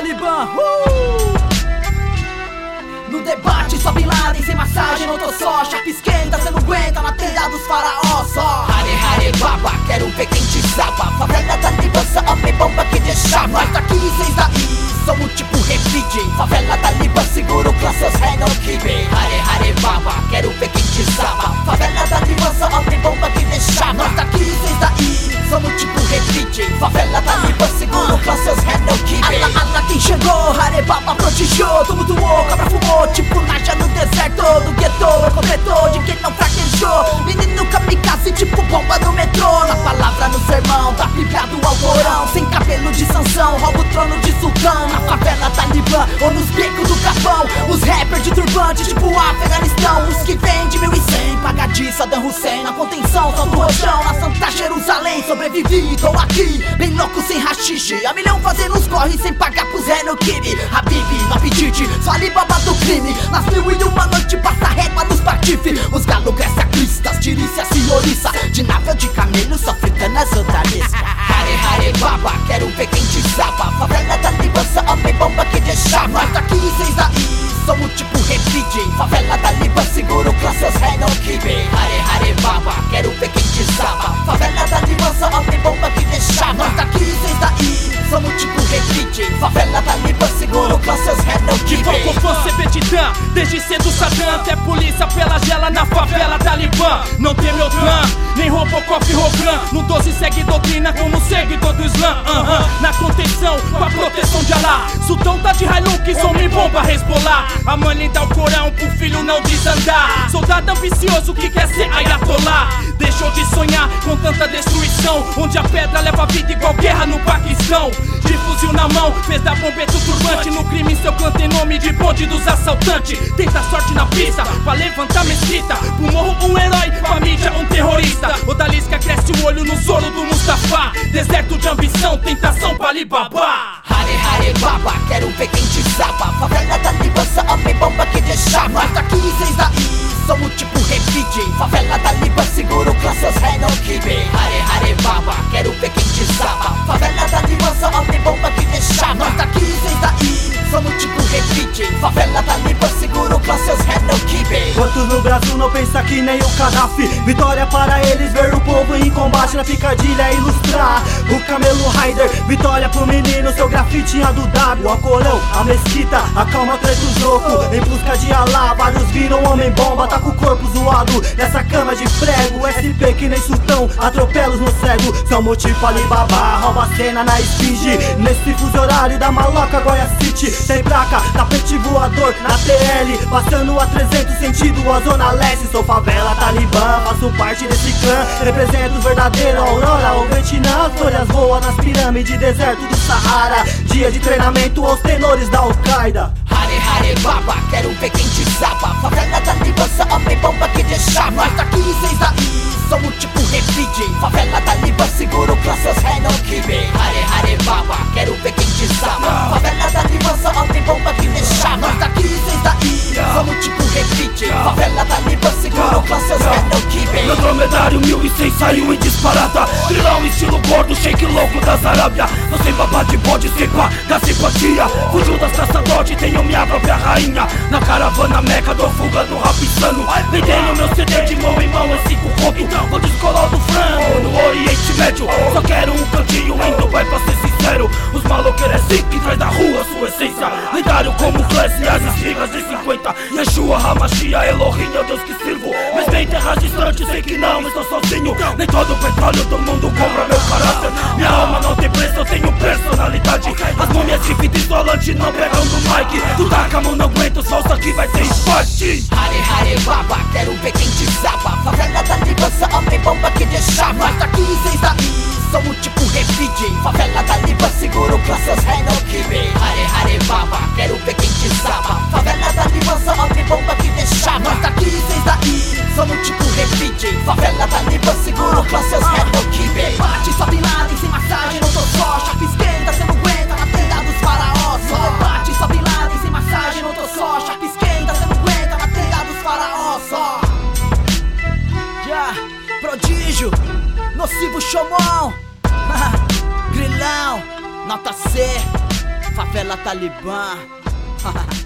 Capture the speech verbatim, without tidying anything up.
Talibã, uh! No debate só Bin Laden, sem massagem não tô só. Chapa esquenta, cê não aguenta na telha dos faraós só. Hare Hare Baba, quero ver quem te zapa. Favela Talibã, só homem bomba que deixava. Nós daqui e cês daí, somos tipo Refide. Favela Talibã, segura o clã, seus ré não kibe. Hare Hare Baba, quero ver quem te zapa. Favela Talibã, só homem bomba que deixava. nós daqui e cês daí, somos tipo Refide. Favela Talibã, segura o clã, seus ré não kibe. Allah, Allah, quem chegou, Hare Baba protejou, tumultuou, cabra fumou, tipo Naja no deserto, do gueto, é completou de quem não fraquejou. Menino kamikaze, tipo bomba no metrô. Na palavra, no sermão, da Bíblia do Alcorão. Sem cabelo de Sansão, rouba o trono de sultão. Na favela Talibã, ou nos becos do Capão. Os rappers de turbante, tipo Afeganistão. Os que vêm de mil e cem, paga de Saddam Hussein. Na contenção, só do rojão, na Santa Jerusalém. Sobrevivi, tô aqui, bem louco sem rachixe. A milhão fazendo os corre sem pagar pros ré no kibe. Habib, no apetite, só Alibaba do crime. Nas mil e uma noite passa régua nos patife. Os galos crescem a cristas, tirícia, senhoriça. De nave de camelo, só fritando as odaliscas. Hare Hare Baba, quero ver quem te zapa. Favela Talibã, só homem bomba que deixava. Nós daqui e cês daí, somos tipo Refide. Favela Talibã, segura o clã, seus ré não kibe. Hare Hare Baba, quero ver quem te zapa. Favela Talibã, só homem bomba que deixava. nós daqui e cês daí, somos tipo Refide. Favela Talibã, segura o clã, seus ré não kibe. De Fofofã, Sebetidã, desde cedo Sadam. Até polícia pela gela na favela Talibã. Não tem meu clã, nem Robocop e Rogan. No doze segue doutrina como seguidor do Islã. uh-huh. Na contenção, com a proteção de Alá. Sultão tá de Hilux, homem bomba resbolar. A mãe lhe dá o Corão pro filho não desandar. Soldado ambicioso que quer ser Ayatollah. Deixou de sonhar com tanta destruição. Onde a pedra leva a vida igual guerra no Paquistão. De fuzil na mão, fez da bombeta o turbante. No crime seu clã tem nome de bonde dos assaltantes. Tenta sorte na pista, pra levantar mesquita. Pro morro um herói, pra mídia um terrorista. Odalisca cresce o olho no solo do Mustafa. Deserto de ambição, tentação pra Alibaba. Hare Hare Baba, quero ver quem te zapa. Favela Talibã, só homem bomba que deixava. nós daqui e cês daí, somos tipo Refide. Favela Talibã, segura o clã, seus ré não kibe. Hare Hare Baba, quero ver quem te zapa. Favela Talibã, só homem bomba que deixava. nós daqui e cês daí, somos tipo Refide. Favela Talibã, segura o clã, seus ré não kibe. Quantos no Brasil não pensa que nem o Gaddafi? Vitória para eles, ver o povo em combate na picadilha ilustrar o Camelo Rider. Vitória pro menino, seu grafitinha do W. O Alcorão, a mesquita, acalma tretos louco. Em busca de Alá, vários viram homem bomba. Tá com o corpo zoado nessa cama de prego. S P que nem sultão, atropelos no cego. Somos tipo Alibaba, rouba a cena na esfinge. Nesse fuso horário da maloca Goiás City. Sem placa, tapete voador na T L. Passando a trezentos sentido a zona leste. Sou favela Talibã, faço parte desse clã. Represento o verdadeiro Aurora, o Vietnã. As folhas voam nas pirâmides, deserto do Sahara. Dia de treinamento aos tenores da Al-Qaeda. Hare Hare Baba, quero ver quem te zapa. Favela Talibã, só homem bomba que deixava. nós daqui e cês daí, somos tipo Refide. Favela Talibã, segura o clã, seus ré não kibe. Hare Hare Baba, quero ver quem te zapa. Favela Talibã, só homem bomba que deixava. nós daqui e cês daí, somos tipo Refide. Favela Talibã, segura o clã, seus ré não kibe. Meu dromedário mil e cem saiu em disparada. Trilão estilo gordo, shake louco das Arábia. Não sei babá de bode, sem pá da simpatia. Fugiu das caçadotes, tenho minha própria rainha. Na caravana meca, dou fuga no rap insano. Vendendo meu C D de mão em mão, é cinco conto. Vou descolar do frango no Oriente Médio. Só quero um cantinho em Dubai, pra ser sincero. Os maloqueiros é zique, traz da rua sua essência. Lendário como Flash e as espigas de cinquenta. Yeshua, Hamashia, Elohim, é o Deus que sirvo. Mas bem terras distantes, sei que não estou sozinho. Nem todo o petróleo do mundo compra meu caráter. Minha alma não tem preço, eu tenho personalidade. As múmias de vida isolante não pegam no mic. Tu taca a mão, não aguento, só isso aqui vai ser empate. Hare Hare Baba, quero ver quem te zapa. Favela Talibã, só homem bomba que deixava. nós daqui e cês daí, somos tipo Refide. Favela Talibã, segura o clã, seus ré não kibe. Hare Hare Baba, quero ver quem te zapa. Favela Talibã, só homem bomba que deixava. nós daqui e cês daí, somos tipo Refide. Favela Talibã, segura o clã, seus ré não kibe. debate só Bin Laden, sem massagem não tô só. Chapa esquenta, cê não aguenta na telha dos faraós só. No debate só Bin Laden, sem massagem não tô só. Chapa esquenta, cê não aguenta na telha dos faraós só. Já, prodígio, nocivo Xomon. Grilão, nota C, Favela Talibã.